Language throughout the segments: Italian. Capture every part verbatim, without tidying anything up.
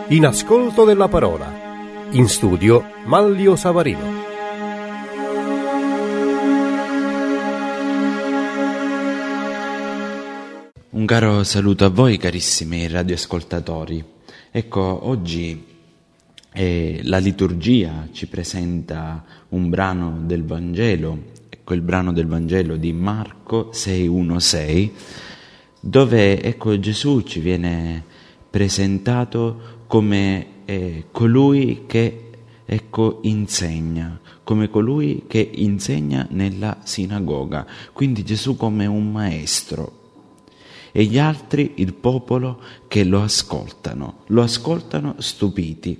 In ascolto della parola. In studio Manlio Savarino. Un caro saluto a voi carissimi radioascoltatori. Ecco, oggi eh, la liturgia ci presenta un brano del Vangelo, ecco il brano del Vangelo di Marco sei uno sei, dove ecco Gesù ci viene presentato come eh, colui che ecco insegna, come colui che insegna nella sinagoga, quindi Gesù come un maestro. E gli altri, il popolo, che lo ascoltano, lo ascoltano stupiti.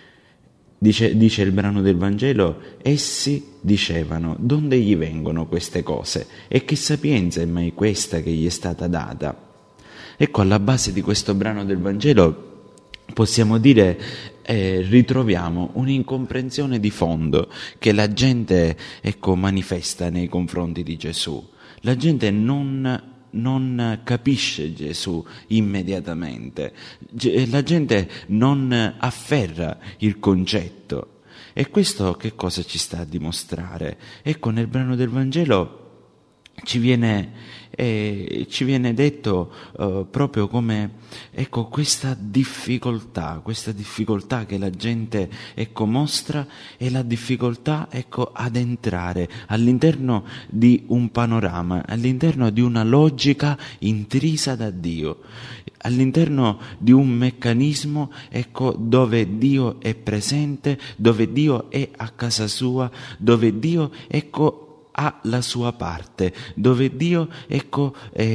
Dice, dice il brano del Vangelo, essi dicevano, donde gli vengono queste cose? E che sapienza è mai questa che gli è stata data? Ecco, alla base di questo brano del Vangelo possiamo dire, eh, ritroviamo un'incomprensione di fondo che la gente, ecco, manifesta nei confronti di Gesù. La gente non... non capisce Gesù immediatamente, la gente non afferra il concetto. E questo che cosa ci sta a dimostrare? Ecco, nel brano del Vangelo ci viene, eh, ci viene detto eh, proprio come ecco questa difficoltà, questa difficoltà che la gente ecco mostra, è la difficoltà ecco ad entrare all'interno di un panorama, all'interno di una logica intrisa da Dio, all'interno di un meccanismo ecco dove Dio è presente, dove Dio è a casa sua, dove Dio ecco ha la sua parte, dove Dio ecco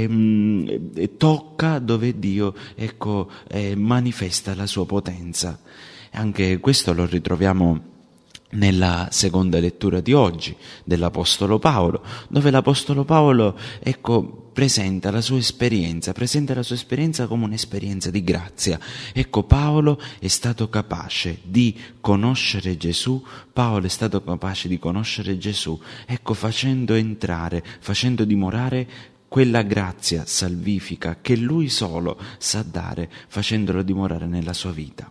ehm, tocca, dove Dio ecco eh, manifesta la sua potenza. Anche questo lo ritroviamo nella seconda lettura di oggi dell'Apostolo Paolo, dove l'Apostolo Paolo ecco presenta la sua esperienza, presenta la sua esperienza come un'esperienza di grazia. Ecco, Paolo è stato capace di conoscere Gesù, Paolo è stato capace di conoscere Gesù, ecco, facendo entrare, facendo dimorare quella grazia salvifica che lui solo sa dare, facendolo dimorare nella sua vita.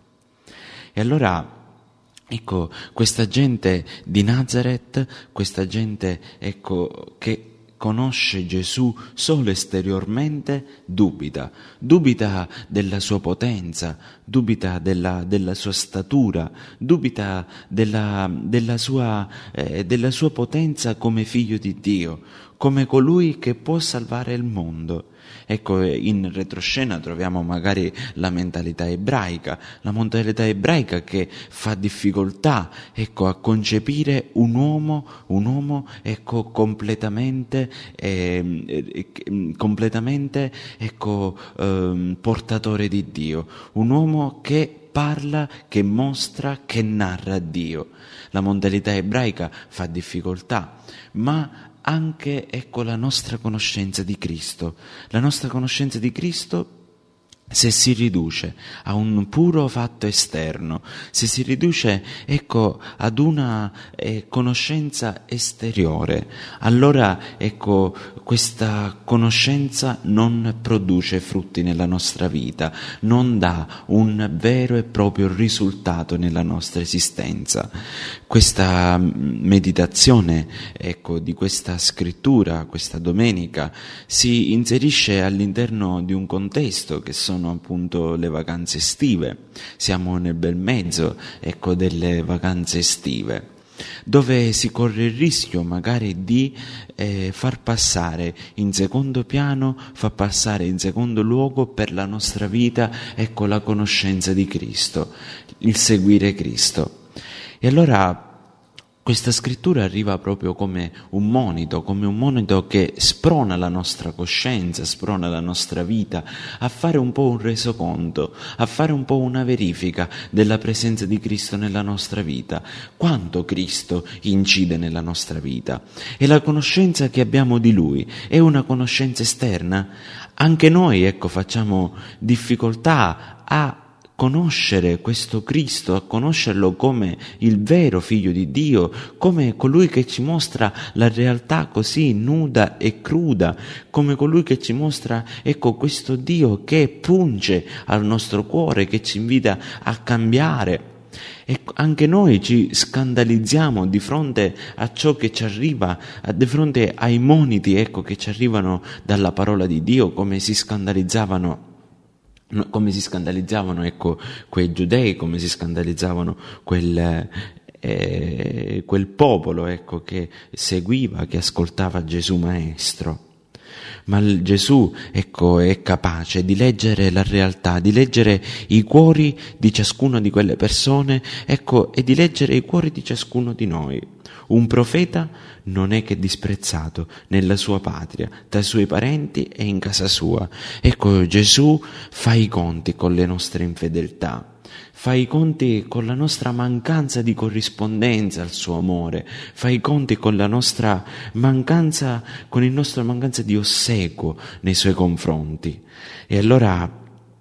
E allora ecco, questa gente di Nazareth, questa gente ecco che conosce Gesù solo esteriormente, dubita, dubita della sua potenza, dubita della, della sua statura, dubita della, della, sua, eh, della sua potenza come figlio di Dio, come colui che può salvare il mondo. Ecco, in retroscena troviamo magari la mentalità ebraica, la mentalità ebraica che fa difficoltà, ecco, a concepire un uomo, un uomo, ecco, completamente, eh, eh, completamente, ecco, eh, portatore di Dio, un uomo che parla, che mostra, che narra Dio. La mentalità ebraica fa difficoltà, ma anche ecco la nostra conoscenza di Cristo. La nostra conoscenza di Cristo, se si riduce a un puro fatto esterno, se si riduce ecco ad una eh, conoscenza esteriore, allora ecco questa conoscenza non produce frutti nella nostra vita, non dà un vero e proprio risultato nella nostra esistenza. Questa meditazione ecco di questa scrittura, questa domenica, si inserisce all'interno di un contesto che sono appunto le vacanze estive. Siamo nel bel mezzo ecco delle vacanze estive, dove si corre il rischio magari di eh, far passare in secondo piano, far passare in secondo luogo per la nostra vita ecco la conoscenza di Cristo, il seguire Cristo. E allora questa scrittura arriva proprio come un monito, come un monito che sprona la nostra coscienza, sprona la nostra vita a fare un po' un resoconto, a fare un po' una verifica della presenza di Cristo nella nostra vita. Quanto Cristo incide nella nostra vita? E la conoscenza che abbiamo di Lui è una conoscenza esterna? Anche noi, ecco, facciamo difficoltà a conoscere questo Cristo, a conoscerlo come il vero Figlio di Dio, come colui che ci mostra la realtà così nuda e cruda, come colui che ci mostra, ecco, questo Dio che punge al nostro cuore, che ci invita a cambiare. E anche noi ci scandalizziamo di fronte a ciò che ci arriva, di fronte ai moniti, ecco, che ci arrivano dalla parola di Dio, come si scandalizzavano come si scandalizzavano ecco quei giudei, come si scandalizzavano quel, eh, quel popolo ecco che seguiva, che ascoltava Gesù Maestro. Ma il Gesù ecco è capace di leggere la realtà, di leggere i cuori di ciascuna di quelle persone, ecco, e di leggere i cuori di ciascuno di noi. Un profeta non è che disprezzato nella sua patria, dai suoi parenti e in casa sua. Ecco, Gesù fa i conti con le nostre infedeltà, fa i conti con la nostra mancanza di corrispondenza al suo amore, fa i conti con la nostra mancanza, con il nostro mancanza di ossequio nei suoi confronti. E allora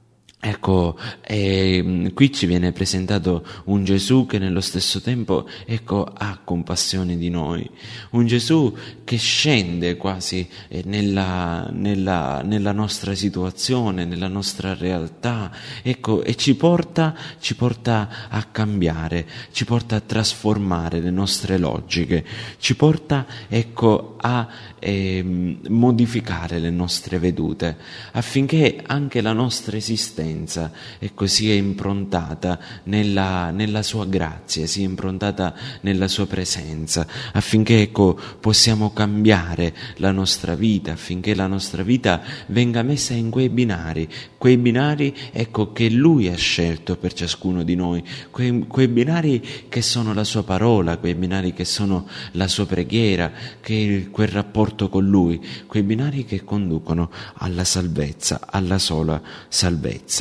ecco, eh, qui ci viene presentato un Gesù che nello stesso tempo, ecco, ha compassione di noi, un Gesù che scende quasi eh, nella, nella, nella nostra situazione, nella nostra realtà, ecco, e ci porta, ci porta a cambiare, ci porta a trasformare le nostre logiche, ci porta, ecco, a eh, modificare le nostre vedute, affinché anche la nostra esistenza ecco, sia improntata nella, nella sua grazia, sia improntata nella sua presenza, affinché ecco, possiamo cambiare la nostra vita, affinché la nostra vita venga messa in quei binari, quei binari ecco, che Lui ha scelto per ciascuno di noi, quei, quei binari che sono la sua parola, quei binari che sono la sua preghiera, che quel rapporto con Lui, quei binari che conducono alla salvezza, alla sola salvezza.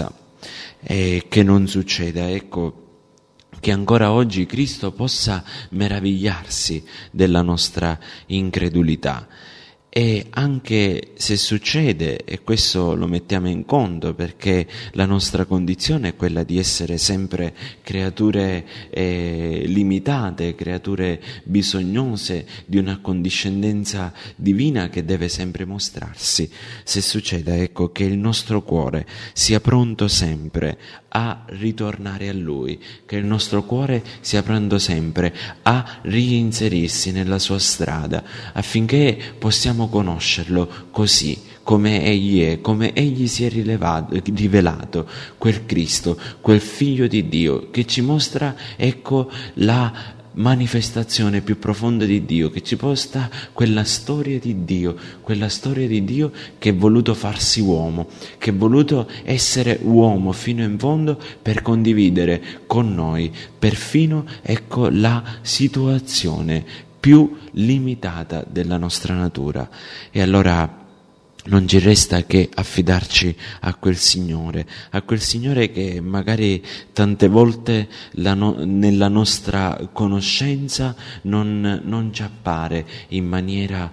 E che non succeda, ecco, che ancora oggi Cristo possa meravigliarsi della nostra incredulità. E anche se succede, e questo lo mettiamo in conto perché la nostra condizione è quella di essere sempre creature eh, limitate, creature bisognose di una condiscendenza divina che deve sempre mostrarsi, se succede ecco che il nostro cuore sia pronto sempre a ritornare a Lui, che il nostro cuore sia pronto sempre a reinserirsi nella sua strada, affinché possiamo conoscerlo così come Egli è, come Egli si è rilevato, rivelato, quel Cristo, quel Figlio di Dio che ci mostra ecco la manifestazione più profonda di Dio, che ci posta quella storia di Dio, quella storia di Dio che è voluto farsi uomo, che è voluto essere uomo fino in fondo per condividere con noi perfino ecco la situazione più limitata della nostra natura. E allora non ci resta che affidarci a quel Signore, a quel Signore che magari tante volte la no, nella nostra conoscenza non, non ci appare in maniera,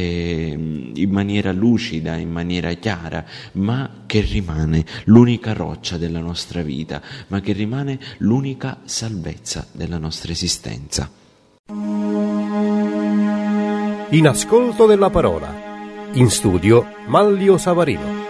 eh, in maniera lucida, in maniera chiara, ma che rimane l'unica roccia della nostra vita, ma che rimane l'unica salvezza della nostra esistenza. In ascolto della parola. In studio Manlio Savarino.